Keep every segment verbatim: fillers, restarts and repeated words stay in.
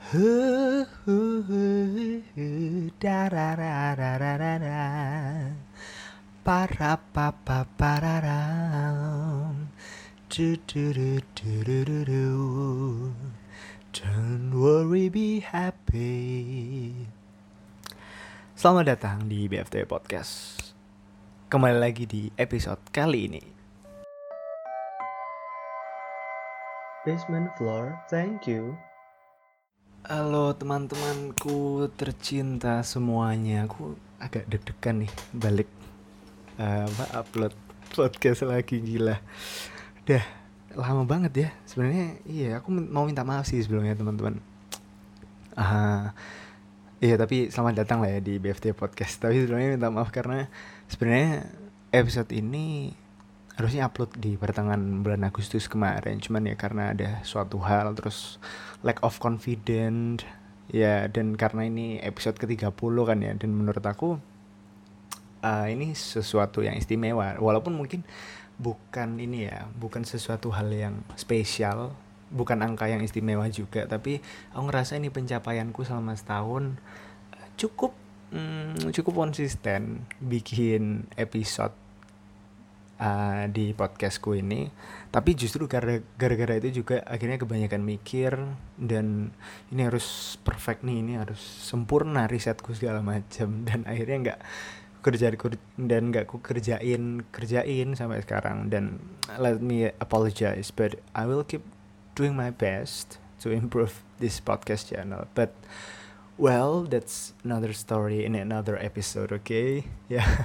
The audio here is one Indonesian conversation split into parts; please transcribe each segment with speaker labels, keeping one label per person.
Speaker 1: Hu, hu, hu, hu, da, da, da, da, da, da, da. Para, pa, pa, pararam. Du, du, du, du, du, du, du. Don't worry, be happy. Selamat datang di B F T Podcast. Kembali lagi di episode kali ini. Basement floor, thank you. Halo teman-temanku tercinta semuanya. Aku agak deg-degan nih balik uh, upload podcast lagi, gila. Udah lama banget ya. Sebenarnya iya, aku mau minta maaf sih sebelumnya teman-teman. Uh, iya tapi selamat datang lah ya di B F T Podcast. Tapi sebelumnya minta maaf karena sebenarnya episode ini harusnya upload di pertengahan bulan Agustus kemarin, cuman ya karena ada suatu hal, terus lack of confidence ya, dan karena ini episode ke tiga puluh kan ya, dan menurut aku uh, ini sesuatu yang istimewa, walaupun mungkin bukan ini ya, bukan sesuatu hal yang spesial, bukan angka yang istimewa juga, tapi aku ngerasa ini pencapaianku selama setahun uh, cukup hmm, cukup konsisten bikin episode Uh, di podcastku ini. Tapi justru gara- gara-gara itu juga akhirnya kebanyakan mikir, dan ini harus perfect nih, ini harus sempurna risetku segala macam, dan akhirnya nggak kerja dan nggak ku kerjain kerjain sampai sekarang. Dan let me apologize, but I will keep doing my best to improve this podcast channel. But well, that's another story in another episode, okay? Ya. Yeah.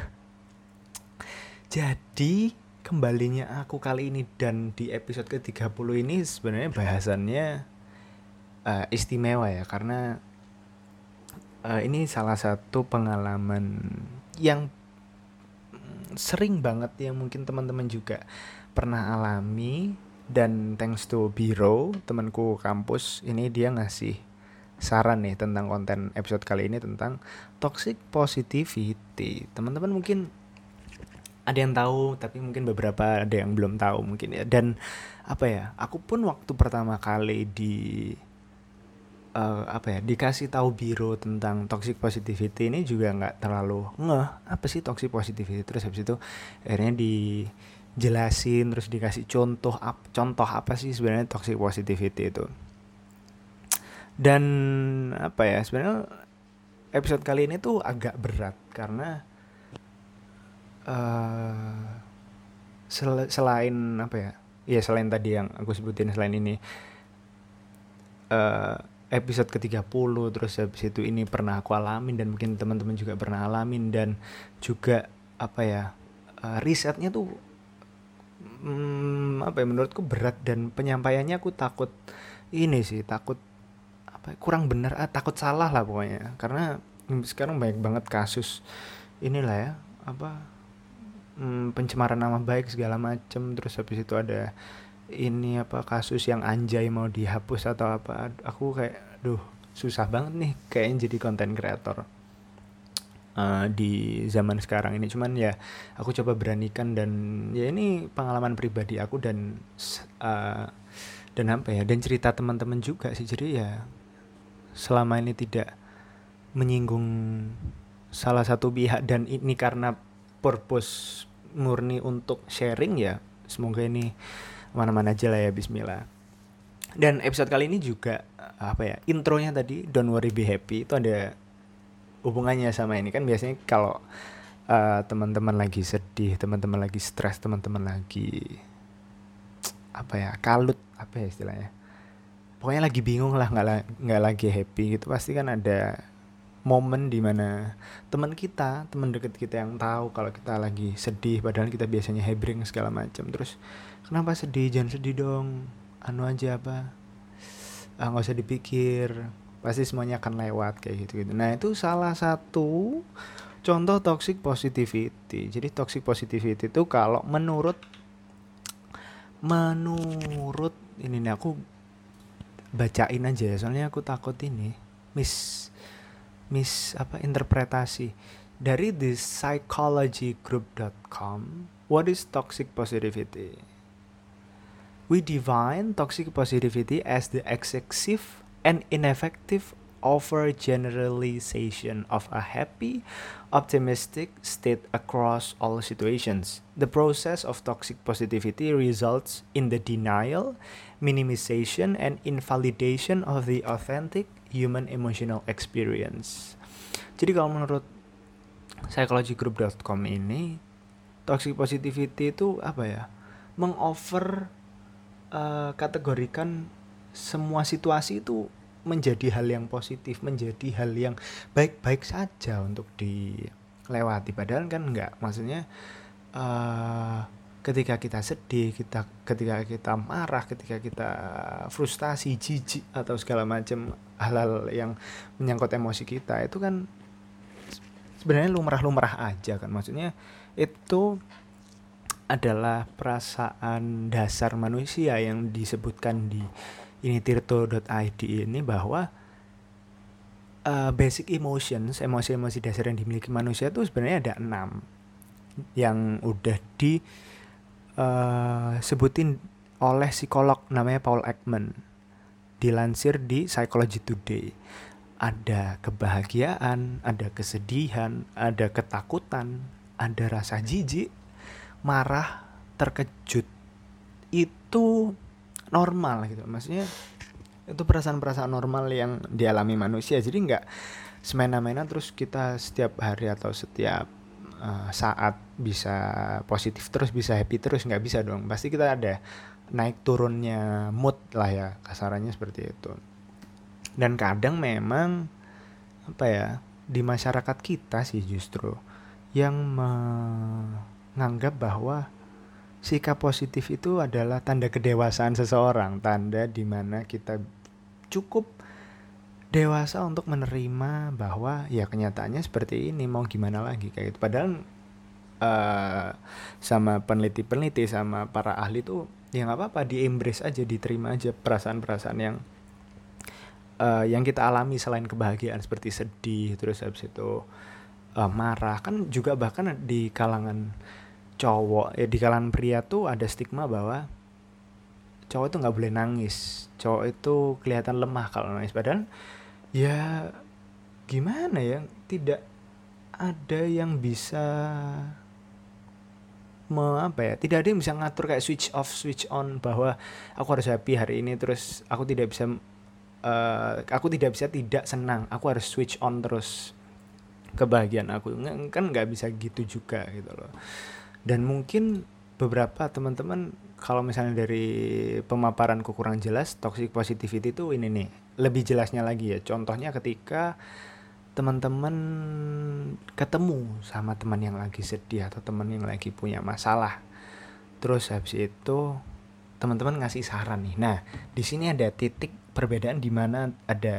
Speaker 1: Jadi kembalinya aku kali ini dan di episode ke tiga puluh ini sebenarnya bahasannya uh, istimewa ya, karena uh, ini salah satu pengalaman yang sering banget, yang mungkin teman-teman juga pernah alami. Dan thanks to Biro, temanku kampus ini, dia ngasih saran nih tentang konten episode kali ini tentang toxic positivity. Teman-teman mungkin ada yang tahu, tapi mungkin beberapa ada yang belum tahu mungkin ya. Dan apa ya, aku pun waktu pertama kali di uh, apa ya dikasih tahu Biro tentang toxic positivity ini juga nggak terlalu ngeh apa sih toxic positivity. Terus habis itu akhirnya dijelasin, terus dikasih contoh ap, contoh apa sih sebenarnya toxic positivity itu. Dan apa ya, sebenarnya episode kali ini tuh agak berat karena Uh, sel- selain apa ya, ya selain tadi yang aku sebutin, selain ini uh, episode ke tiga puluh, terus habis itu ini pernah aku alamin dan mungkin teman-teman juga pernah alamin, dan juga apa ya, uh, risetnya tuh hmm, apa ya, menurutku berat, dan penyampaiannya aku takut ini sih, takut apa kurang benar, ah, takut salah lah pokoknya, karena sekarang banyak banget kasus inilah ya, apa Hmm, pencemaran nama baik segala macem. Terus habis itu ada ini apa kasus yang anjay mau dihapus atau apa. Aku kayak duh, susah banget nih kayaknya jadi konten kreator uh, di zaman sekarang ini. Cuman ya aku coba beranikan, dan ya ini pengalaman pribadi aku, dan uh, dan apa ya, dan cerita teman-teman juga sih. Jadi ya selama ini tidak menyinggung salah satu pihak, dan ini karena purpose murni untuk sharing ya, semoga ini aman-aman aja lah ya, bismillah. Dan episode kali ini juga apa ya, intronya tadi don't worry be happy itu ada hubungannya sama ini kan. Biasanya kalau uh, teman-teman lagi sedih, teman-teman lagi stres, teman-teman lagi apa ya, kalut apa ya istilahnya, pokoknya lagi bingung lah, nggak la- nggak lagi happy gitu, pasti kan ada momen dimana teman kita, teman deket kita yang tahu kalau kita lagi sedih, padahal kita biasanya hebring segala macam. Terus kenapa sedih, jangan sedih dong, anu aja apa, ah, nggak usah dipikir, pasti semuanya akan lewat kayak gitu gitu. Nah itu salah satu contoh toxic positivity. Jadi toxic positivity itu kalau menurut menurut ini nih, aku bacain aja ya, soalnya aku takut ini miss mis apa interpretasi dari the psychology group dot com. What is toxic positivity? We define toxic positivity as the excessive an ineffective overgeneralization of a happy, optimistic state across all situations. The process of toxic positivity results in the denial, minimization, and invalidation of the authentic human emotional experience. Jadi kalau menurut psychology group dot com ini, toxic positivity itu apa ya? Mengover uh, kategorikan semua situasi itu menjadi hal yang positif, menjadi hal yang baik-baik saja untuk dilewati. Padahal kan enggak. Maksudnya uh, ketika kita sedih, kita ketika kita marah, ketika kita frustasi, jijik atau segala macam hal-hal yang menyangkut emosi kita, itu kan sebenarnya lumrah-lumrah aja kan. Maksudnya itu adalah perasaan dasar manusia yang disebutkan di ini tirto dot i d ini, bahwa uh, basic emotions, emosi-emosi dasar yang dimiliki manusia itu sebenarnya ada enam yang udah disebutin uh, oleh psikolog namanya Paul Ekman, dilansir di Psychology Today. Ada kebahagiaan, ada kesedihan, ada ketakutan, ada rasa jijik, marah, terkejut. Itu normal gitu. Maksudnya itu perasaan-perasaan normal yang dialami manusia. Jadi nggak semena-mena terus kita setiap hari atau setiap uh, saat bisa positif terus, bisa happy terus, nggak bisa dong. Pasti kita ada naik turunnya mood lah ya, kasarannya seperti itu. Dan kadang memang apa ya, di masyarakat kita sih justru yang menganggap bahwa sikap positif itu adalah tanda kedewasaan seseorang, tanda di mana kita cukup dewasa untuk menerima bahwa ya kenyataannya seperti ini, mau gimana lagi kayak gitu. Padahal uh, sama peneliti-peneliti, sama para ahli tuh ya nggak apa-apa, di-embrace aja, diterima aja perasaan-perasaan yang uh, yang kita alami selain kebahagiaan seperti sedih, terus habis itu uh, marah. Kan juga bahkan di kalangan cowok ya, di kalangan pria tuh ada stigma bahwa cowok itu nggak boleh nangis, cowok itu kelihatan lemah kalau nangis. Padahal ya gimana ya, tidak ada yang bisa me, apa ya, tidak ada yang bisa ngatur kayak switch off switch on bahwa aku harus happy hari ini, terus aku tidak bisa uh, aku tidak bisa tidak senang, aku harus switch on terus kebahagiaan aku. Kan nggak bisa gitu juga gitu loh. Dan mungkin beberapa teman-teman kalau misalnya dari pemaparanku kurang jelas, toxic positivity itu ini nih, lebih jelasnya lagi ya. Contohnya ketika teman-teman ketemu sama teman yang lagi sedih atau teman yang lagi punya masalah, terus habis itu teman-teman ngasih saran nih. Nah, di sini ada titik perbedaan di mana ada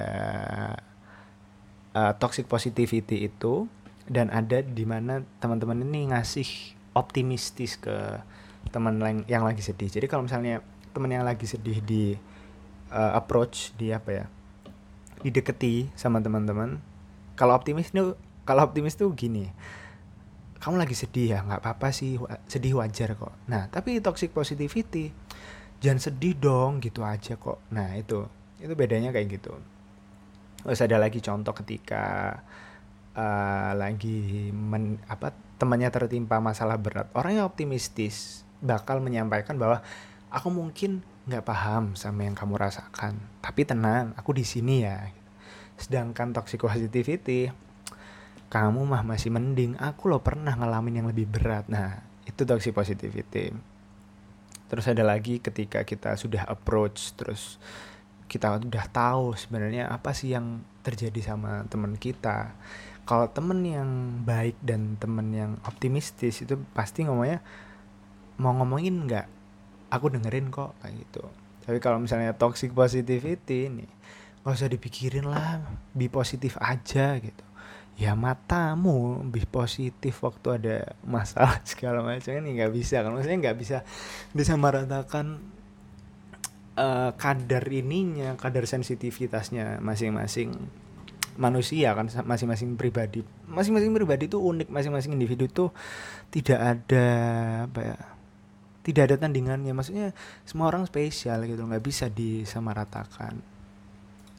Speaker 1: uh, toxic positivity itu, dan ada di mana teman-teman ini ngasih optimistis ke teman yang lagi sedih. Jadi kalau misalnya teman yang lagi sedih di uh, approach, di apa ya, dideketi sama teman-teman, kalau optimis tuh kalau optimis tuh gini, kamu lagi sedih ya, nggak apa-apa sih, sedih wajar kok. Nah tapi toxic positivity, jangan sedih dong gitu aja kok. Nah itu itu bedanya kayak gitu. Terus ada lagi contoh ketika uh, lagi men, apa temannya tertimpa masalah berat, orang yang optimistis bakal menyampaikan bahwa aku mungkin nggak paham sama yang kamu rasakan, tapi tenang, aku di sini ya. Sedangkan toxic positivity, kamu mah masih mending, aku loh pernah ngalamin yang lebih berat. Nah itu toxic positivity. Terus ada lagi ketika kita sudah approach, terus kita udah tahu sebenarnya apa sih yang terjadi sama teman kita. Kalau temen yang baik dan temen yang optimistis itu pasti ngomongnya, mau ngomongin nggak, aku dengerin kok kayak gitu. Tapi kalau misalnya toxic positivity nih, nggak usah dipikirin lah, be positif aja gitu. Ya matamu be positif waktu ada masalah segala macam ini nggak bisa kan. Maksudnya nggak bisa bisa meratakan uh, kadar ininya, kadar sensitivitasnya masing-masing manusia kan, masing-masing pribadi masing-masing pribadi itu unik, masing-masing individu tuh tidak ada apa ya, tidak ada tandingannya. Maksudnya semua orang spesial gitu, nggak bisa disamaratakan.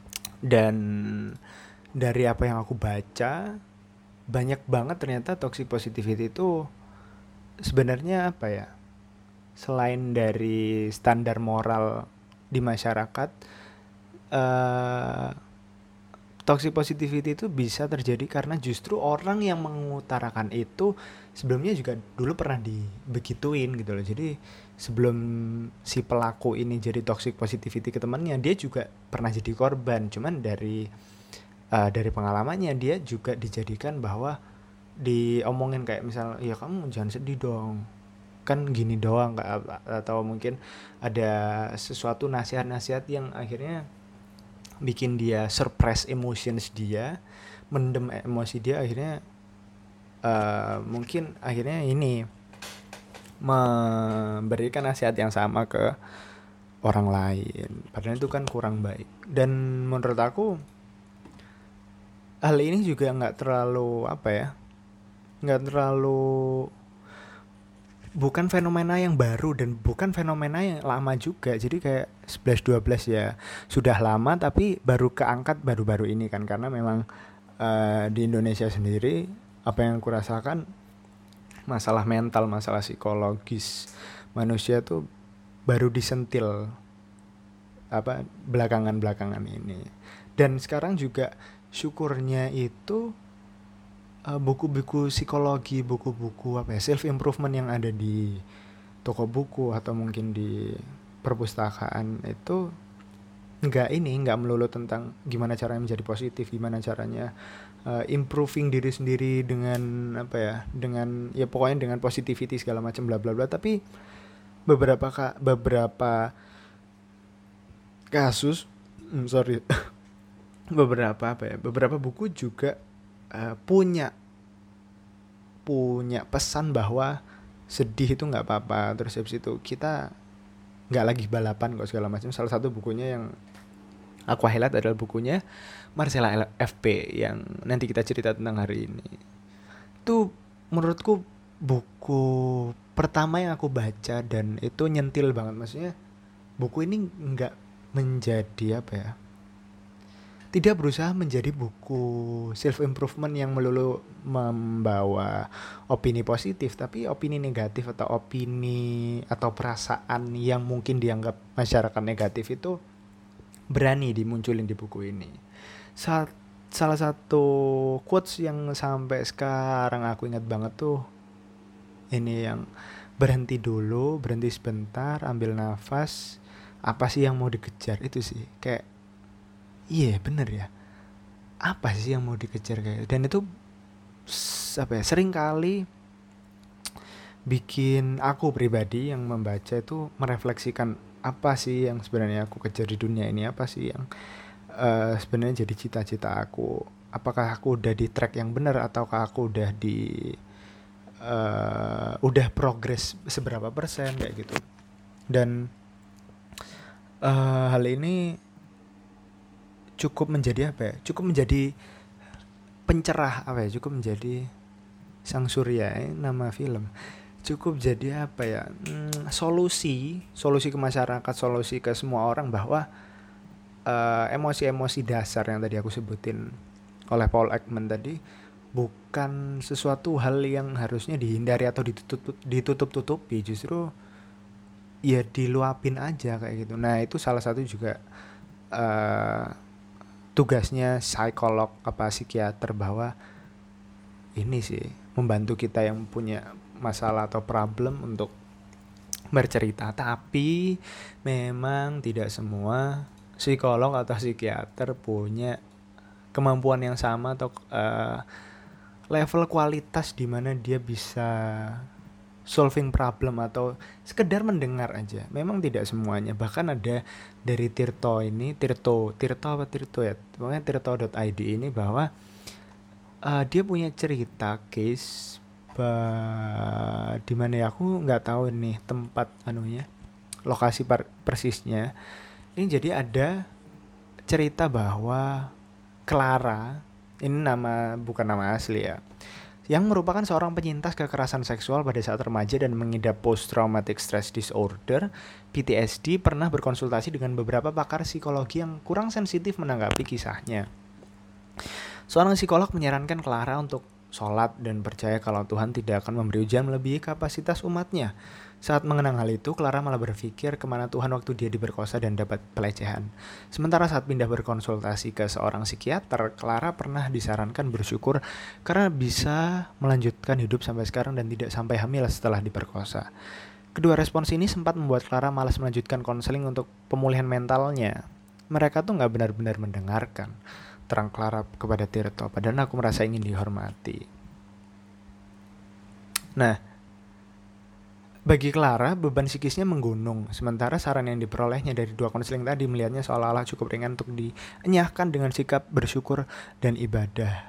Speaker 1: Dan dari apa yang aku baca, banyak banget ternyata toxic positivity itu sebenarnya apa ya, selain dari standar moral di masyarakat, uh, toxic positivity itu bisa terjadi karena justru orang yang mengutarakan itu sebelumnya juga dulu pernah dibegituin gitu loh. Jadi sebelum si pelaku ini jadi toxic positivity ke temannya, dia juga pernah jadi korban. Cuman dari uh, dari pengalamannya dia juga dijadikan bahwa diomongin kayak misal, ya kamu jangan sedih dong, kan gini doang, atau mungkin ada sesuatu nasihat-nasihat yang akhirnya bikin dia suppress emotions dia, mendem emosi dia, akhirnya uh, mungkin akhirnya ini memberikan nasihat yang sama ke orang lain, padahal itu kan kurang baik. Dan menurut aku hal ini juga nggak terlalu apa ya, nggak terlalu bukan fenomena yang baru dan bukan fenomena yang lama juga. Jadi kayak sebelas dua belas ya sudah lama, tapi baru keangkat baru-baru ini kan, karena memang uh, di Indonesia sendiri apa yang aku rasakan, masalah mental, masalah psikologis manusia tuh baru disentil apa belakangan-belakangan ini. Dan sekarang juga syukurnya itu Uh, buku-buku psikologi, buku-buku apa ya, self improvement yang ada di toko buku atau mungkin di perpustakaan itu nggak ini nggak melulu tentang gimana caranya menjadi positif, gimana caranya uh, improving diri sendiri dengan apa ya, dengan ya pokoknya dengan positivity segala macam bla bla bla. Tapi beberapa ka, beberapa kasus hmm, sorry beberapa apa ya beberapa buku juga Uh, punya punya pesan bahwa sedih itu nggak apa-apa. Terus habis itu kita nggak lagi balapan kok segala macam. Salah satu bukunya yang aku highlight adalah bukunya Marcella F P yang nanti kita cerita tentang hari ini. Itu menurutku buku pertama yang aku baca dan itu nyentil banget. Maksudnya buku ini nggak menjadi apa ya, tidak berusaha menjadi buku self improvement yang melulu membawa opini positif, tapi opini negatif atau opini atau perasaan yang mungkin dianggap masyarakat negatif itu berani dimunculin di buku ini. Saat, salah satu quotes yang sampai sekarang aku ingat banget tuh ini yang berhenti dulu, berhenti sebentar, ambil nafas, apa sih yang mau dikejar. Itu sih kayak iya yeah, bener ya, apa sih yang mau dikejar kayak. Dan itu apa ya, sering kali bikin aku pribadi yang membaca itu merefleksikan apa sih yang sebenarnya aku kejar di dunia ini, apa sih yang uh, sebenarnya jadi cita-cita aku, apakah aku udah di track yang benar ataukah aku udah di uh, udah progres seberapa persen kayak gitu. Dan uh, hal ini cukup menjadi apa ya, cukup menjadi pencerah apa ya, cukup menjadi sang surya, eh, nama film, cukup jadi apa ya, hmm, solusi solusi ke masyarakat, solusi ke semua orang bahwa uh, emosi-emosi dasar yang tadi aku sebutin oleh Paul Ekman tadi bukan sesuatu hal yang harusnya dihindari atau ditutup ditutup-tutupi, justru ya diluapin aja kayak gitu. Nah itu salah satu juga uh, tugasnya psikolog apa psikiater, bahwa ini sih membantu kita yang punya masalah atau problem untuk bercerita. Tapi memang tidak semua psikolog atau psikiater punya kemampuan yang sama atau uh, level kualitas di mana dia bisa solving problem atau sekedar mendengar aja. Memang tidak semuanya. Bahkan ada dari Tirto ini, Tirto, Tirto apa Tirto ya? Pokoknya tirto dot i d ini bahwa uh, dia punya cerita case bah, di mana ya aku nggak tahu nih tempat anunya, lokasi per- persisnya. Ini jadi ada cerita bahwa Clara, ini nama bukan nama asli ya. yang merupakan seorang penyintas kekerasan seksual pada saat remaja dan mengidap post traumatic stress disorder P T S D, pernah berkonsultasi dengan beberapa pakar psikologi yang kurang sensitif menanggapi kisahnya. Seorang psikolog menyarankan Clara untuk sholat dan percaya kalau Tuhan tidak akan memberi ujian melebihi kapasitas umatnya. Saat mengenang hal itu, Clara malah berpikir kemana Tuhan waktu dia diperkosa dan dapat pelecehan. Sementara saat pindah berkonsultasi ke seorang psikiater, Clara pernah disarankan bersyukur karena bisa melanjutkan hidup sampai sekarang dan tidak sampai hamil setelah diperkosa. Kedua respons ini sempat membuat Clara malas melanjutkan konseling untuk pemulihan mentalnya. Mereka tuh gak benar-benar mendengarkan, terang Clara kepada Tirto, padahal aku merasa ingin dihormati. Nah, bagi Clara, beban psikisnya menggunung, sementara saran yang diperolehnya dari dua konseling tadi melihatnya seolah-olah cukup ringan untuk dienyahkan dengan sikap bersyukur dan ibadah.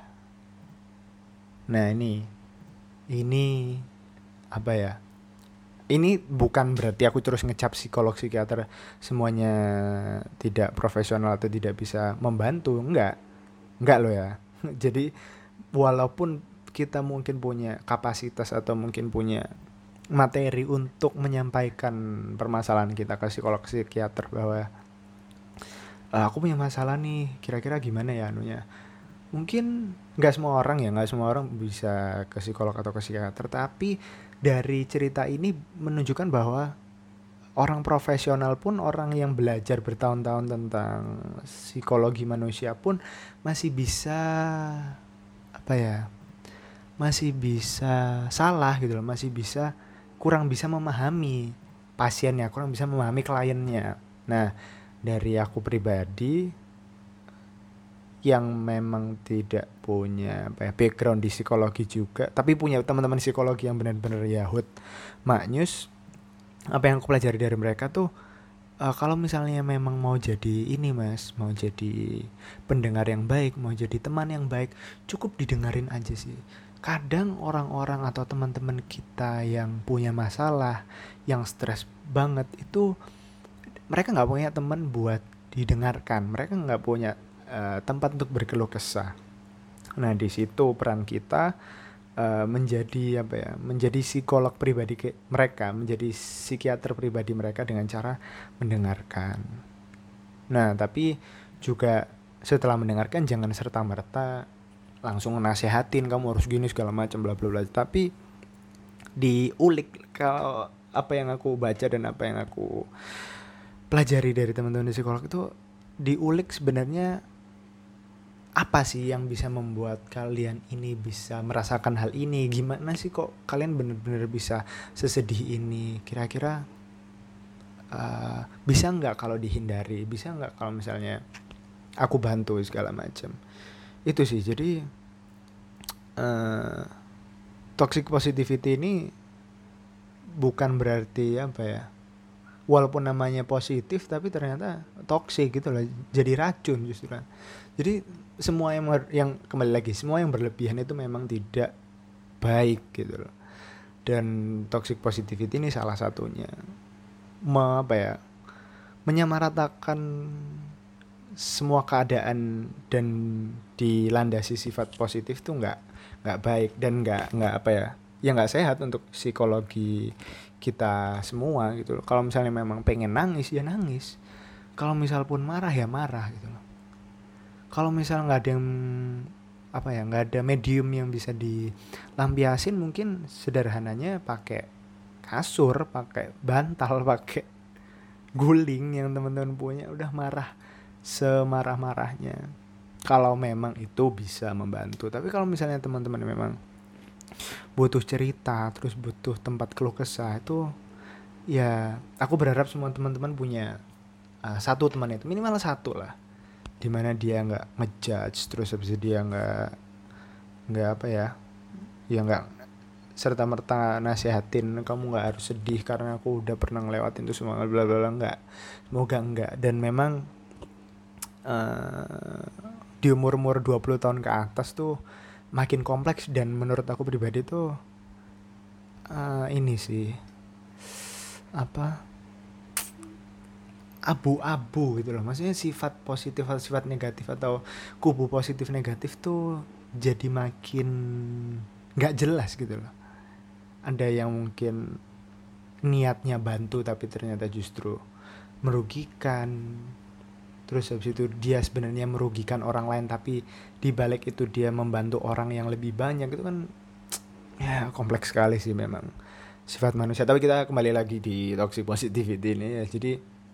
Speaker 1: Nah ini, ini apa ya? Ini bukan berarti aku terus ngecap psikolog psikiater semuanya tidak profesional atau tidak bisa membantu, enggak, enggak loh ya. Jadi walaupun kita mungkin punya kapasitas atau mungkin punya materi untuk menyampaikan permasalahan kita ke psikolog psikiater bahwa e, aku punya masalah nih, kira-kira gimana ya anunya. Mungkin nggak semua orang ya, nggak semua orang bisa ke psikolog atau ke psikiater, tapi dari cerita ini menunjukkan bahwa orang profesional pun, orang yang belajar bertahun-tahun tentang psikologi manusia pun masih bisa apa ya, masih bisa salah gitu loh, masih bisa kurang bisa memahami pasiennya, kurang bisa memahami kliennya. Nah, dari aku pribadi yang memang tidak punya apa ya, background di psikologi juga, tapi punya teman-teman psikologi yang benar-benar yahut maknyus, apa yang aku pelajari dari mereka tuh, uh, kalau misalnya memang mau jadi ini mas, mau jadi pendengar yang baik, mau jadi teman yang baik, cukup didengarin aja sih. Kadang orang-orang atau teman-teman kita yang punya masalah, yang stres banget itu, mereka nggak punya teman buat didengarkan, mereka nggak punya uh, tempat untuk berkeluh kesah. Nah di situ peran kita uh, menjadi apa ya, menjadi psikolog pribadi ke- mereka, menjadi psikiater pribadi mereka dengan cara mendengarkan. Nah tapi juga setelah mendengarkan jangan serta merta langsung nasehatin kamu harus gini segala macam bla bla bla, tapi diulik. Kalau apa yang aku baca dan apa yang aku pelajari dari teman-teman psikolog itu, diulik sebenarnya apa sih yang bisa membuat kalian ini bisa merasakan hal ini, gimana sih kok kalian benar-benar bisa sesedih ini, kira-kira uh, bisa nggak kalau dihindari, bisa nggak kalau misalnya aku bantu segala macam. Itu sih. Jadi uh, toxic positivity ini bukan berarti apa ya, walaupun namanya positif tapi ternyata toxic gitu loh, jadi racun justru kan. Jadi semua yang yang kembali lagi, semua yang berlebihan itu memang tidak baik gitu loh. Dan toxic positivity ini salah satunya. Me, apa ya, menyamaratakan semua keadaan dan dilandasi sifat positif tuh nggak nggak baik dan nggak nggak apa ya ya nggak sehat untuk psikologi kita semua gitu loh. Kalau misalnya memang pengen nangis ya nangis, kalau misal pun marah ya marah gitu loh. Kalau misal nggak ada yang apa ya, nggak ada medium yang bisa dilampiasin, mungkin sederhananya pakai kasur, pakai bantal, pakai guling yang teman-teman punya, udah marah semarah-marahnya, kalau memang itu bisa membantu. Tapi kalau misalnya teman-teman memang butuh cerita, terus butuh tempat keluh kesah, itu ya aku berharap semua teman-teman punya uh, satu teman, itu minimal satu lah, dimana dia nggak ngejudge, terus habis itu dia nggak nggak apa ya ya nggak serta merta nasehatin kamu nggak harus sedih karena aku udah pernah ngelewatin itu semua bla bla bla, nggak, semoga enggak. Dan memang Uh, di umur-umur dua puluh tahun ke atas tuh makin kompleks, dan menurut aku pribadi tuh uh, ini sih apa abu-abu gitu loh. Maksudnya sifat positif atau sifat negatif atau kubu positif negatif tuh jadi makin nggak jelas gitu loh. Ada yang mungkin niatnya bantu tapi ternyata justru merugikan. Terus habis itu dia sebenarnya merugikan orang lain tapi di balik itu dia membantu orang yang lebih banyak. Itu kan ya kompleks sekali sih memang sifat manusia. Tapi kita kembali lagi di toxic positivity ini ya. Jadi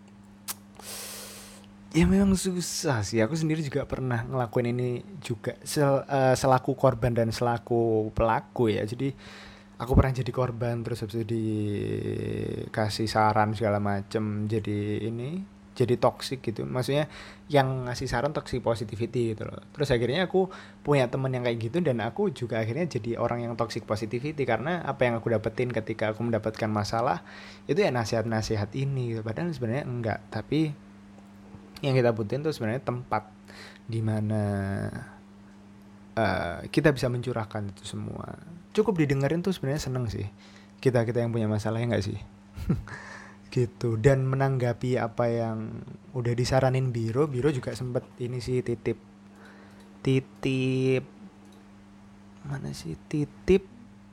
Speaker 1: ya memang susah sih. Aku sendiri juga pernah ngelakuin ini juga sel, uh, selaku korban dan selaku pelaku ya. Jadi aku pernah jadi korban, terus habis itu dikasih saran segala macem, jadi ini jadi toxic gitu. Maksudnya yang ngasih saran toxic positivity gitu loh. Terus akhirnya aku punya temen yang kayak gitu, dan aku juga akhirnya jadi orang yang toxic positivity. Karena apa yang aku dapetin ketika aku mendapatkan masalah itu ya nasihat-nasihat ini gitu. Padahal sebenarnya enggak. Tapi yang kita butuhin tuh sebenarnya tempat dimana uh, kita bisa mencurahkan itu semua. Cukup didengerin tuh sebenarnya seneng sih. Kita-kita yang punya masalah, ya enggak sih? Gitu. Dan menanggapi apa yang udah disaranin Biro, Biro juga sempet ini sih titip titip mana sih titip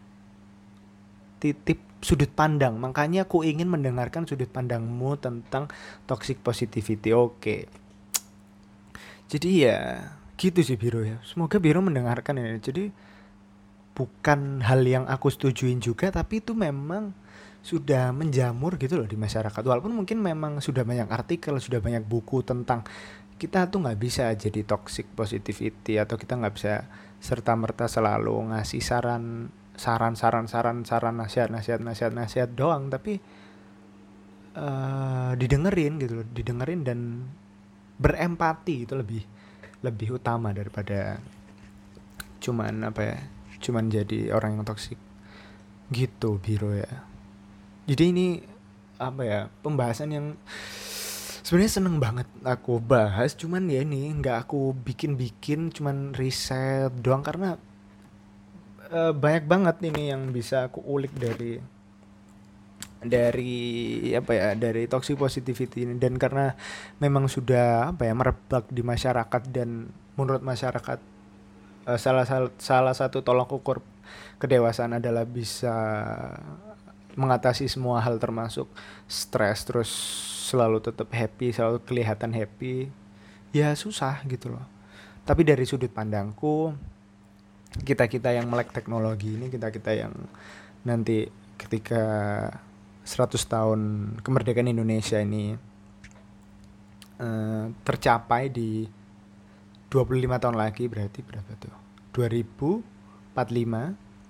Speaker 1: titip sudut pandang. Makanya aku ingin mendengarkan sudut pandangmu tentang toxic positivity. Oke. Jadi ya gitu sih Biro ya. Semoga Biro mendengarkan ini. Jadi bukan hal yang aku setujuin juga, tapi itu memang sudah menjamur gitu loh di masyarakat. Walaupun mungkin memang sudah banyak artikel, sudah banyak buku tentang kita tuh nggak bisa jadi toxic positivity, atau kita nggak bisa serta merta selalu ngasih saran saran saran saran saran nasihat nasihat nasihat nasihat doang. Tapi uh, didengerin gitu loh, didengerin dan berempati itu lebih lebih utama daripada cuman apa ya, cuman jadi orang yang toksik gitu Biro ya. Jadi ini apa ya, pembahasan yang sebenarnya seneng banget aku bahas, cuman ya ini nggak aku bikin-bikin, cuman riset doang karena uh, banyak banget ini yang bisa aku ulik dari dari apa ya, dari toxic positivity ini. Dan karena memang sudah apa ya, merebak di masyarakat, dan menurut masyarakat uh, salah salah satu tolak ukur kedewasaan adalah bisa mengatasi semua hal termasuk stres, terus selalu tetap happy, selalu kelihatan happy. Ya susah gitu loh. Tapi dari sudut pandangku, kita-kita yang melek teknologi ini, kita-kita yang nanti ketika seratus tahun kemerdekaan Indonesia ini uh, tercapai di dua puluh lima tahun lagi, berarti berapa tuh? dua ribu empat puluh lima.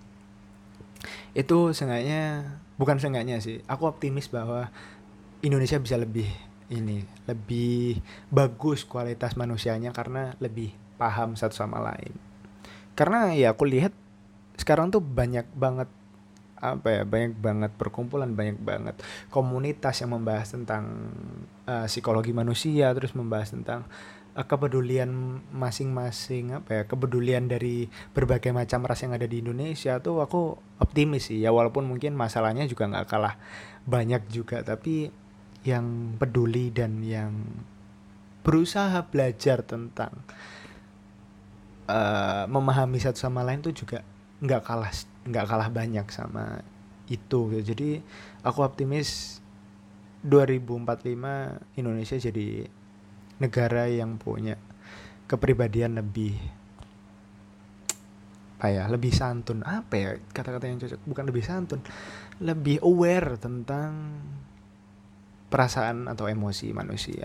Speaker 1: Itu seenggaknya, bukan seenggaknya sih, aku optimis bahwa Indonesia bisa lebih ini, lebih bagus kualitas manusianya karena lebih paham satu sama lain. Karena ya aku lihat sekarang tuh banyak banget apa ya, banyak banget perkumpulan, banyak banget komunitas yang membahas tentang uh, psikologi manusia, terus membahas tentang uh, kepedulian masing-masing, apa ya, kepedulian dari berbagai macam ras yang ada di Indonesia. Tuh aku optimis sih ya, walaupun mungkin masalahnya juga nggak kalah banyak juga, tapi yang peduli dan yang berusaha belajar tentang uh, memahami satu sama lain tuh juga nggak kalah nggak kalah banyak sama itu gitu. Jadi aku optimis dua ribu empat puluh lima Indonesia jadi negara yang punya kepribadian lebih apa ya, lebih santun, apa ya kata-kata yang cocok, bukan lebih santun, lebih aware tentang perasaan atau emosi manusia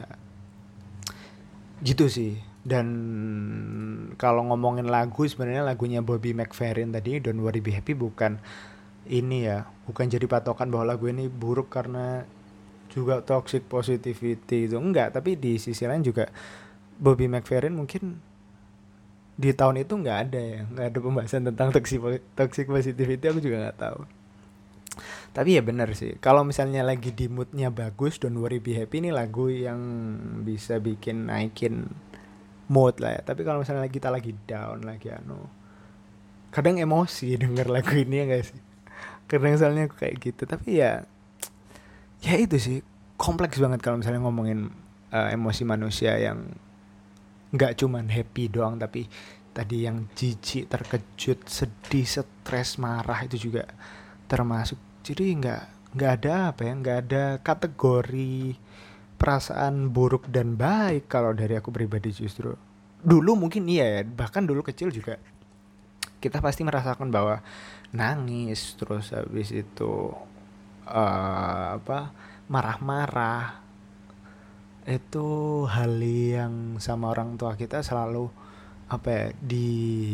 Speaker 1: gitu sih. Dan kalau ngomongin lagu, sebenarnya lagunya Bobby McFerrin tadi, Don't Worry Be Happy, bukan ini ya, bukan jadi patokan bahwa lagu ini buruk karena juga toxic positivity itu, enggak. Tapi di sisi lain juga Bobby McFerrin mungkin di tahun itu nggak ada ya, nggak ada pembahasan tentang toxic toxic positivity, aku juga nggak tahu. Tapi ya benar sih, kalau misalnya lagi di moodnya bagus, Don't Worry Be Happy ini lagu yang bisa bikin naikin mood lah ya. Tapi kalau misalnya kita lagi down, lagi anu, kadang emosi denger lagu ini ya guys. Kadang misalnya aku kayak gitu. Tapi ya ya itu sih, kompleks banget kalau misalnya ngomongin uh, emosi manusia yang nggak cuman happy doang, tapi tadi yang jijik, terkejut, sedih, stres, marah itu juga termasuk. Jadi nggak nggak ada apa ya, nggak ada kategori perasaan buruk dan baik kalau dari aku pribadi. Justru dulu mungkin iya ya, bahkan dulu kecil juga kita pasti merasakan bahwa nangis, terus habis itu uh, apa marah-marah itu hal yang sama orang tua kita selalu apa ya, di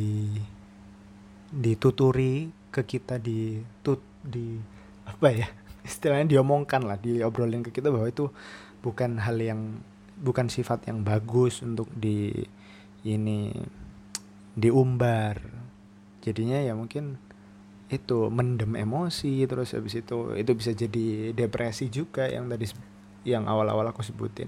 Speaker 1: dituturi ke kita, di tut di apa ya istilahnya, diomongkan lah, diobrolin ke kita bahwa itu bukan hal yang, bukan sifat yang bagus untuk di ini diumbar. Jadinya ya mungkin itu mendem emosi, terus habis itu itu bisa jadi depresi juga yang tadi yang awal-awal aku sebutin.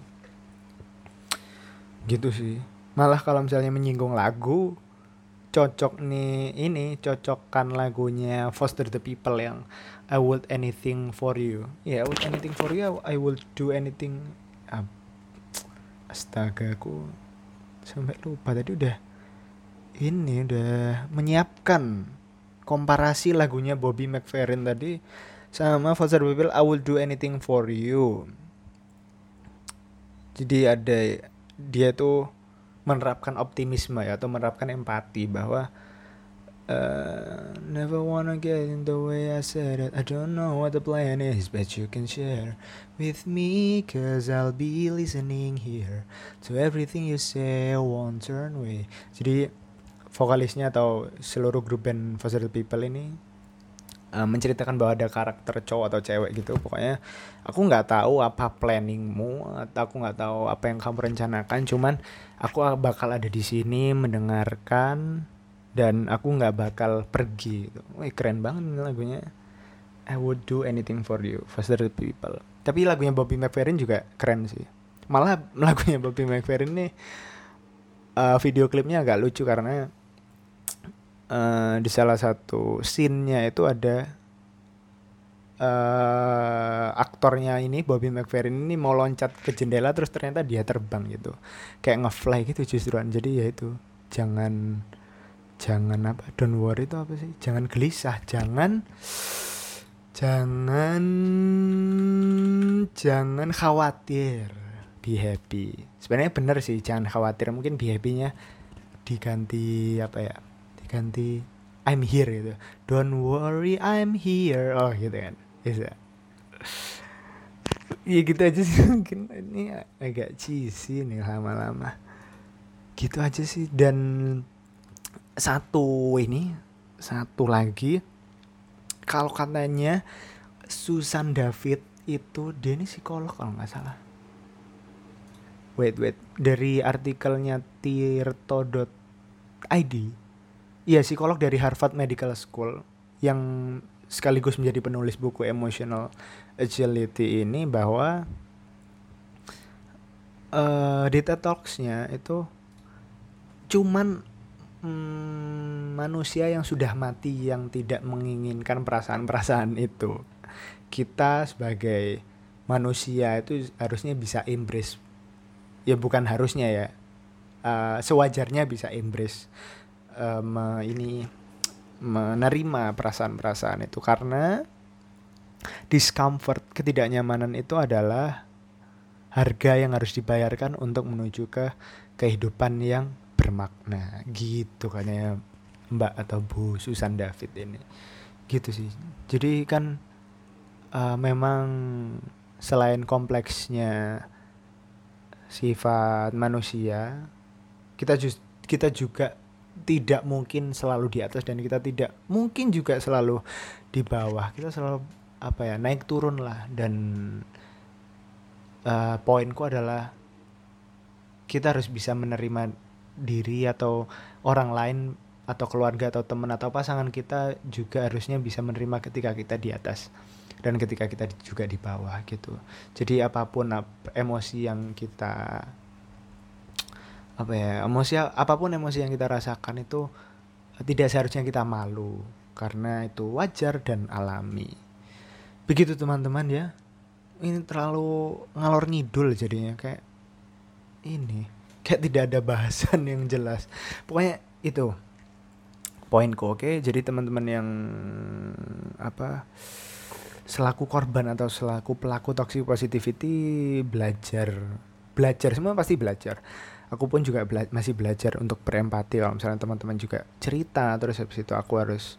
Speaker 1: Gitu sih. Malah kalau misalnya menyinggung lagu, cocok nih ini, cocokkan lagunya Foster the People yang I would anything for you. Ya, yeah, I would anything for you, I will do anything. Ah, astaga, aku sampai lupa tadi udah ini udah menyiapkan komparasi lagunya Bobby McFerrin tadi sama Foster the People, I will do anything for you. Jadi ada, dia tuh menerapkan optimisme ya, atau menerapkan empati bahwa uh, never wanna get in the way I said it, I don't know what the plan is, but you can share with me, cause I'll be listening here to everything you say, won't turn away. Jadi vokalisnya atau seluruh grup band Foster the People ini uh, menceritakan bahwa ada karakter cowok atau cewek gitu. Pokoknya aku nggak tahu apa planningmu, atau aku nggak tahu apa yang kamu rencanakan, cuman aku bakal ada di sini mendengarkan dan aku nggak bakal pergi gitu. Wih, keren banget lagunya, I would do anything for you, Foster the People. Tapi lagunya Bobby McFerrin juga keren sih. Malah lagunya Bobby McFerrin nih uh, video klipnya agak lucu karena Uh, di salah satu scene-nya itu ada uh, aktornya ini, Bobby McFerrin ini mau loncat ke jendela terus ternyata dia terbang gitu, kayak nge-fly gitu justruan. Jadi ya itu, jangan jangan apa, don't worry itu apa sih, jangan gelisah, jangan jangan jangan khawatir, be happy. Sebenarnya bener sih, jangan khawatir, mungkin be happy-nya diganti apa ya, ganti I'm here gitu, don't worry I'm here, oh gitu kan, bisa. Ya gitu aja sih, mungkin ini agak cheesy nih lama-lama. Gitu aja sih. Dan satu ini, satu lagi, kalau katanya Susan David itu dia ini psikolog kalau nggak salah. Wait wait, dari artikelnya tirto dot i d. Iya, psikolog dari Harvard Medical School yang sekaligus menjadi penulis buku Emotional Agility ini, bahwa uh, di TED Talks-nya itu cuman mm, manusia yang sudah mati yang tidak menginginkan perasaan-perasaan itu. Kita sebagai manusia itu harusnya bisa embrace, ya bukan harusnya ya, uh, sewajarnya bisa embrace, Um, ini menerima perasaan-perasaan itu, karena discomfort, ketidaknyamanan itu adalah harga yang harus dibayarkan untuk menuju ke kehidupan yang bermakna, gitu kan ya Mbak atau Bu Susan David ini, gitu sih. Jadi kan uh, memang selain kompleksnya sifat manusia, kita just, kita juga tidak mungkin selalu di atas, dan kita tidak mungkin juga selalu di bawah. Kita selalu apa ya, naik turun lah. Dan uh, poinku adalah kita harus bisa menerima diri atau orang lain atau keluarga atau teman atau pasangan kita juga harusnya bisa menerima ketika kita di atas dan ketika kita juga di bawah gitu. Jadi apapun ap- emosi yang kita apa ya, emosi apapun emosi yang kita rasakan itu tidak seharusnya kita malu, karena itu wajar dan alami. Begitu teman-teman ya. Ini terlalu ngalor ngidul jadinya, kayak ini kayak tidak ada bahasan yang jelas. Pokoknya Itu poinku, oke. Jadi teman-teman yang apa selaku korban atau selaku pelaku toxic positivity, belajar belajar semua pasti belajar. Aku pun juga bela- masih belajar untuk berempati. Kalau misalnya teman-teman juga cerita, terus habis itu aku harus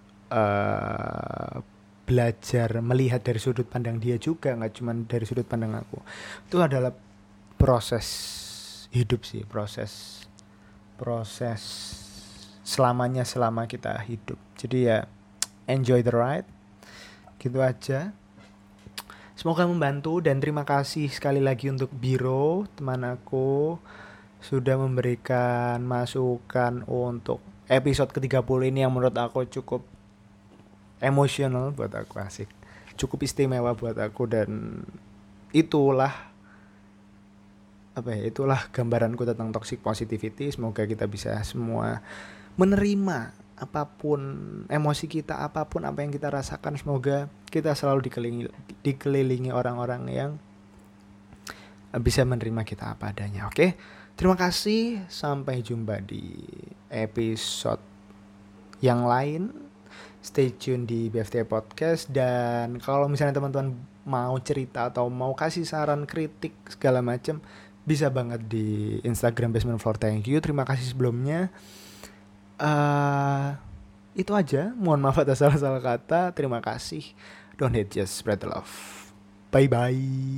Speaker 1: uh, belajar melihat dari sudut pandang dia juga, nggak cuma dari sudut pandang aku. Itu adalah proses hidup sih, proses proses selamanya selama kita hidup. Jadi ya enjoy the ride, gitu aja. Semoga membantu dan terima kasih sekali lagi untuk Biro, teman aku, sudah memberikan masukan untuk episode ke tiga puluh ini yang menurut aku cukup emosional buat aku, asik. Cukup istimewa buat aku, dan itulah apa ya, itulah gambaranku tentang toxic positivity. Semoga kita bisa semua menerima apapun emosi kita, apapun apa yang kita rasakan. Semoga kita selalu dikelilingi dikelilingi orang-orang yang bisa menerima kita apa adanya. Oke, terima kasih, sampai jumpa di episode yang lain. Stay tune di B F T Podcast. Dan kalau misalnya teman-teman mau cerita atau mau kasih saran, kritik segala macam, bisa banget di Instagram Basement Floor. Thank you, terima kasih sebelumnya. Uh, itu aja. Mohon maaf atas salah-salah kata. Terima kasih. Don't hate, just spread the love. Bye bye.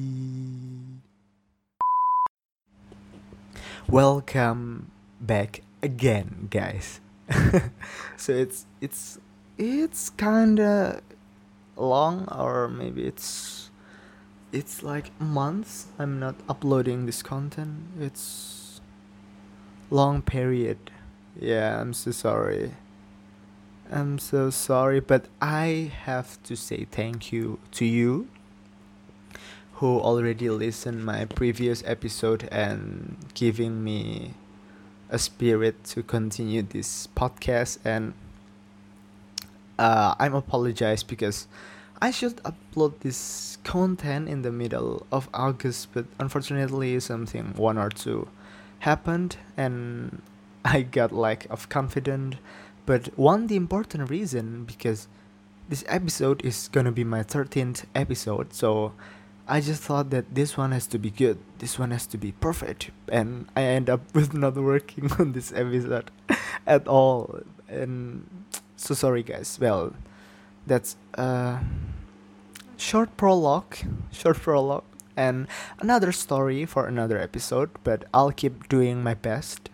Speaker 1: Welcome back again, guys. So it's it's it's kinda long, or maybe it's it's like months I'm not uploading this content. It's long period. Yeah, I'm so sorry. I'm so sorry, but I have to say thank you to you who already listened my previous episode and giving me a spirit to continue this podcast. And uh, I'm apologize because I should upload this content in the middle of August, but unfortunately something one or two happened and I got lack of confidence. But one the important reason, because this episode is gonna be my thirteenth episode, so I just thought that this one has to be good, this one has to be perfect, and I end up with not working on this episode at all. And so sorry guys. Well, that's a short prologue, short prologue, and another story for another episode. But I'll keep doing my best.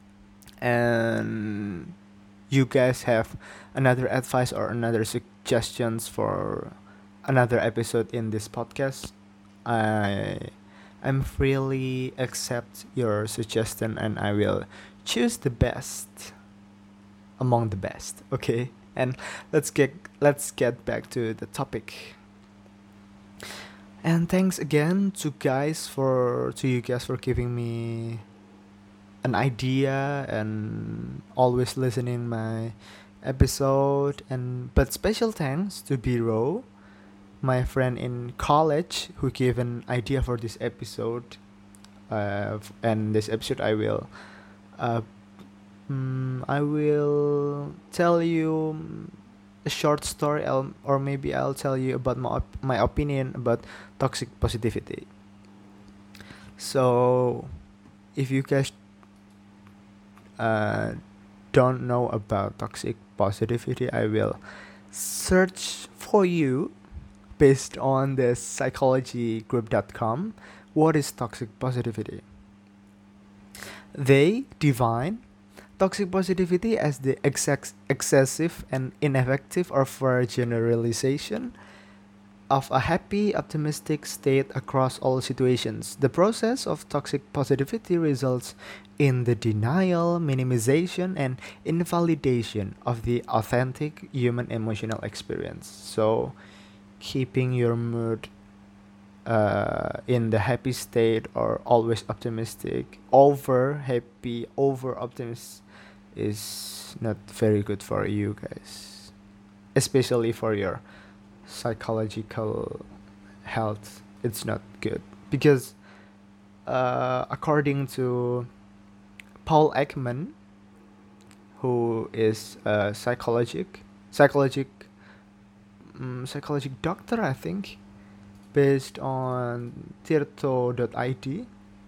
Speaker 1: And you guys have another advice or another suggestions for another episode in this podcast, I I'm freely accept your suggestion, and I will choose the best among the best. Okay, and let's get let's get back to the topic. And thanks again to guys for to you guys for giving me an idea and always listening my episode. And but special thanks to Biro, my friend in college, who gave an idea for this episode. Uh, and this episode I will uh, mm, I will tell you a short story, I'll, or maybe I'll tell you about my op- my opinion about toxic positivity. So if you guys uh, don't know about toxic positivity, I will search for you based on the psychology group dot com. What is toxic positivity? They define toxic positivity as the ex- excessive and ineffective overgeneralization of a happy, optimistic state across all situations. The process of toxic positivity results in the denial, minimization, and invalidation of the authentic human emotional experience. So, keeping your mood uh, in the happy state or always optimistic, over happy, over optimistic, is not very good for you guys, especially for your psychological health. It's not good because uh, according to Paul Ekman, who is a psychologic psychologic um, psychologic doctor, I think, based on tirto dot I D.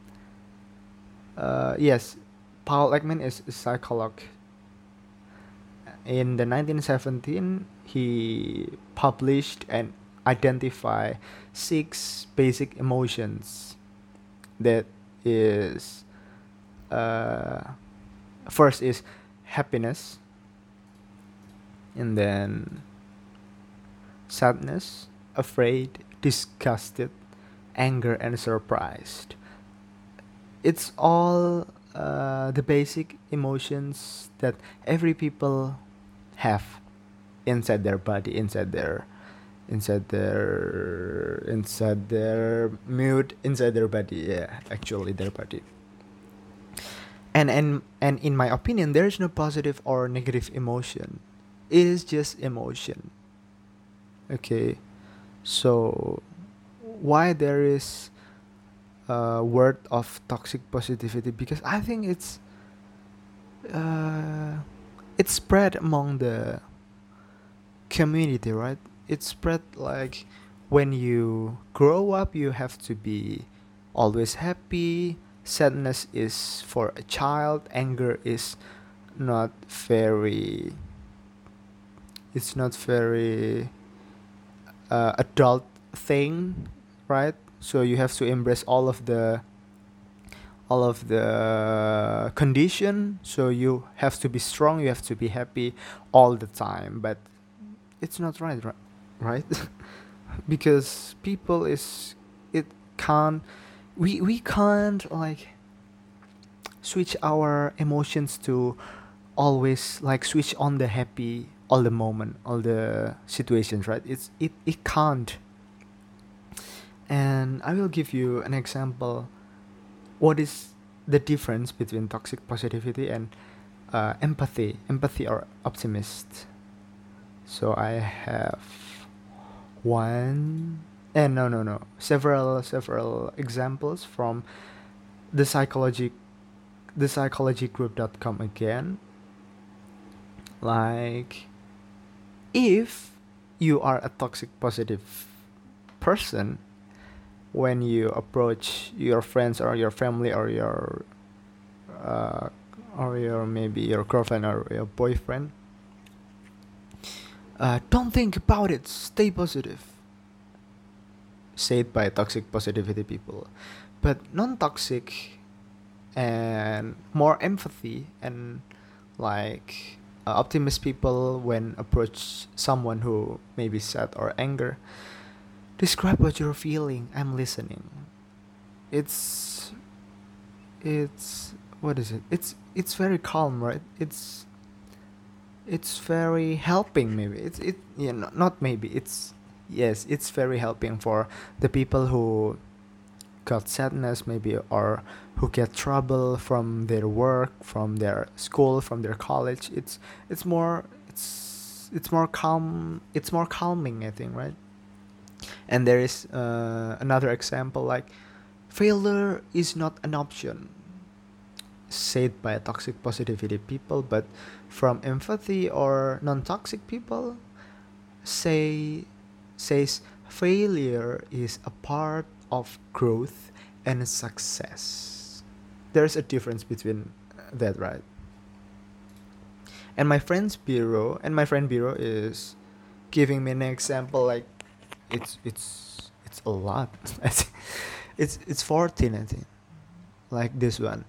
Speaker 1: Uh, yes, Paul Ekman is a psychologist. In the nineteen seventeen, he published and identified six basic emotions that is uh, first is happiness, and then sadness, afraid, disgusted, anger, and surprised. It's all uh, the basic emotions that every people have inside their body, inside their inside their inside their mood, inside their body. Yeah, actually their body. And and and in my opinion, there is no positive or negative emotion. It is just emotion. Okay, so why there is a word of toxic positivity? Because I think it's uh, it's spread among the community, right? It's spread like when you grow up, you have to be always happy. Sadness is for a child. Anger is not very. It's not very uh, adult thing, right? So you have to embrace all of the all of the condition. So you have to be strong. You have to be happy all the time. But it's not right, ri- right? Because people is it can't we we can't like switch our emotions to always like switch on the happy all the moment, all the situations, right? It's it it can't. And I will give you an example. What is the difference between toxic positivity and uh, empathy, empathy or optimist? So I have one, and no, no, no, several, several examples from the psychology, the psychology group dot com again. Like, if you are a toxic positive person, when you approach your friends or your family or your uh, or your maybe your girlfriend or your boyfriend, uh, don't think about it. Stay positive. Said by toxic positivity people, but non-toxic and more empathy and like uh, optimist people when approach someone who may be sad or anger. Describe what you're feeling. I'm listening. It's it's what is it? It's it's very calm, right? It's it's very helping. Maybe it's it. Yeah, no, not maybe. It's yes. It's very helping for the people who got sadness, maybe, or who get trouble from their work, from their school, from their college. It's it's more it's it's more calm. It's more calming, I think, right? And there is uh, another example like failure is not an option, said by toxic positivity people, but from empathy or non-toxic people say says failure is a part of growth and success. There's a difference between that, right? And my friend's bureau and my friend bureau is giving me an example like it's it's it's a lot. it's it's fourteen, I think. Like this one.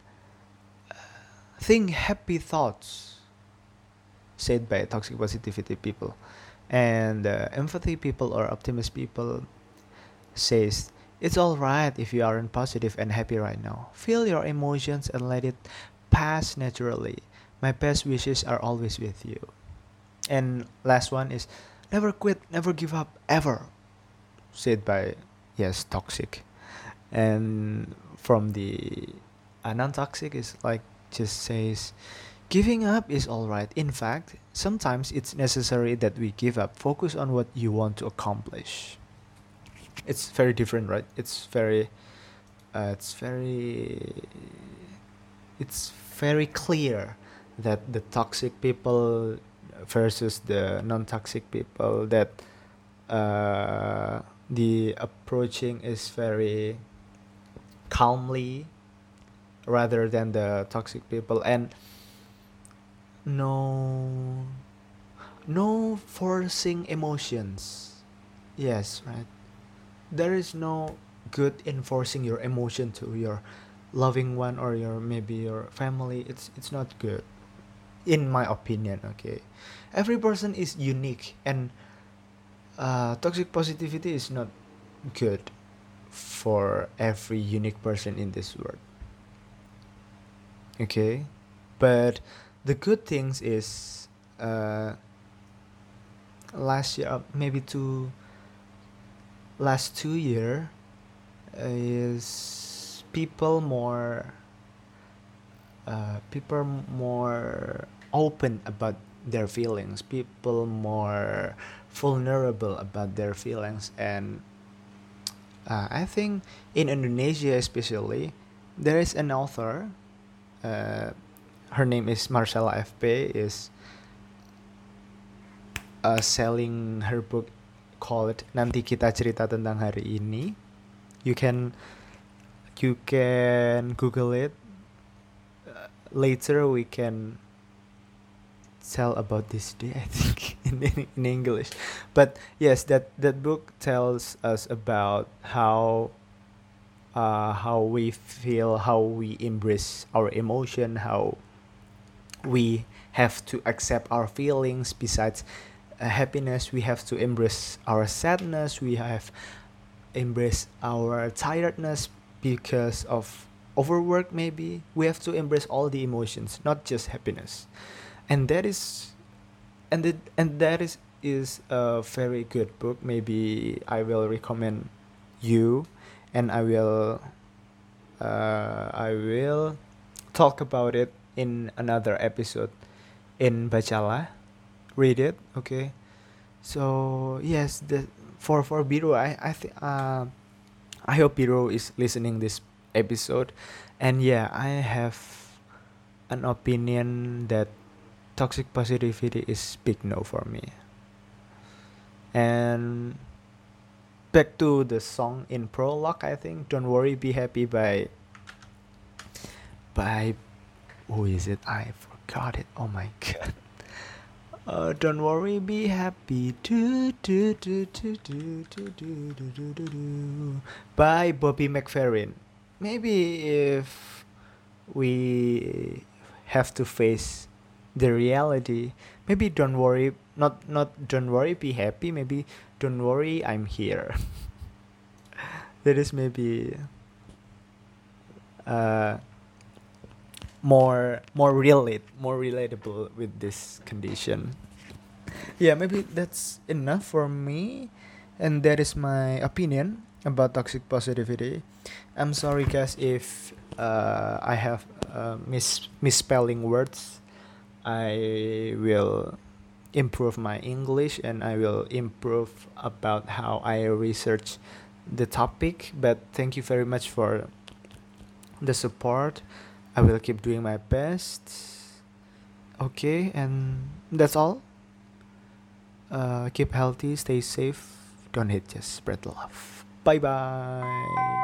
Speaker 1: Think happy thoughts, said by toxic positivity people. And uh, empathy people or optimist people says it's all right if you aren't positive and happy right now. Feel your emotions and let it pass naturally. My best wishes are always with you. And last one is never quit, never give up ever, said by yes toxic. And from the uh, non-toxic is like just says giving up is all right. In fact, sometimes it's necessary that we give up. Focus on what you want to accomplish. It's very different, right? It's very uh, it's very it's very clear that the toxic people versus the non-toxic people, that uh, the approaching is very calmly rather than the toxic people, and no no forcing emotions. Yes, right. There is no good in forcing your emotion to your loving one or your maybe your family. It's it's not good, in my opinion. Okay, every person is unique, and uh, toxic positivity is not good for every unique person in this world. Okay, but the good things is, uh, last year, uh, maybe two last two year, is people more uh, people more open about their feelings, people more vulnerable about their feelings. And uh, I think in Indonesia especially, there is an author, uh, her name is Marcella F P, is uh, selling her book called Nanti Kita Cerita Tentang Hari Ini. You can you can Google it. Uh, later we can tell about this day, I think, in, in in English. But yes, that that book tells us about how uh, how we feel, how we embrace our emotion, how we have to accept our feelings. Besides uh, happiness, we have to embrace our sadness. We have embrace our tiredness because of overwork. Maybe we have to embrace all the emotions, not just happiness. And that is and it, and that is is a very good book. Maybe I will recommend you, and I will uh, I will talk about it in another episode in Bacala. Read it, okay? So yes, the for for Biro, I I think uh, I hope Biro is listening this episode, and yeah, I have an opinion that toxic positivity is big no for me. And back to the song in prologue, I think "Don't Worry, Be Happy" by by who is it? I forgot it. Oh my god. Uh, don't worry, be happy. Do, do, do, do, do, do, do, do, do, do, do. By Bobby McFerrin. Maybe if we have to face the reality, maybe don't worry, not not don't worry, be happy. Maybe don't worry, I'm here. That is maybe uh, more more relate more relatable with this condition. Yeah, maybe that's enough for me, and that is my opinion about toxic positivity. I'm sorry guys if uh, I have uh, mis- misspelling words. I will improve my English, and I will improve about how I research the topic. But thank you very much for the support. I will keep doing my best. Okay, and that's all. Uh, keep healthy, stay safe, don't hate, just spread love. Bye bye.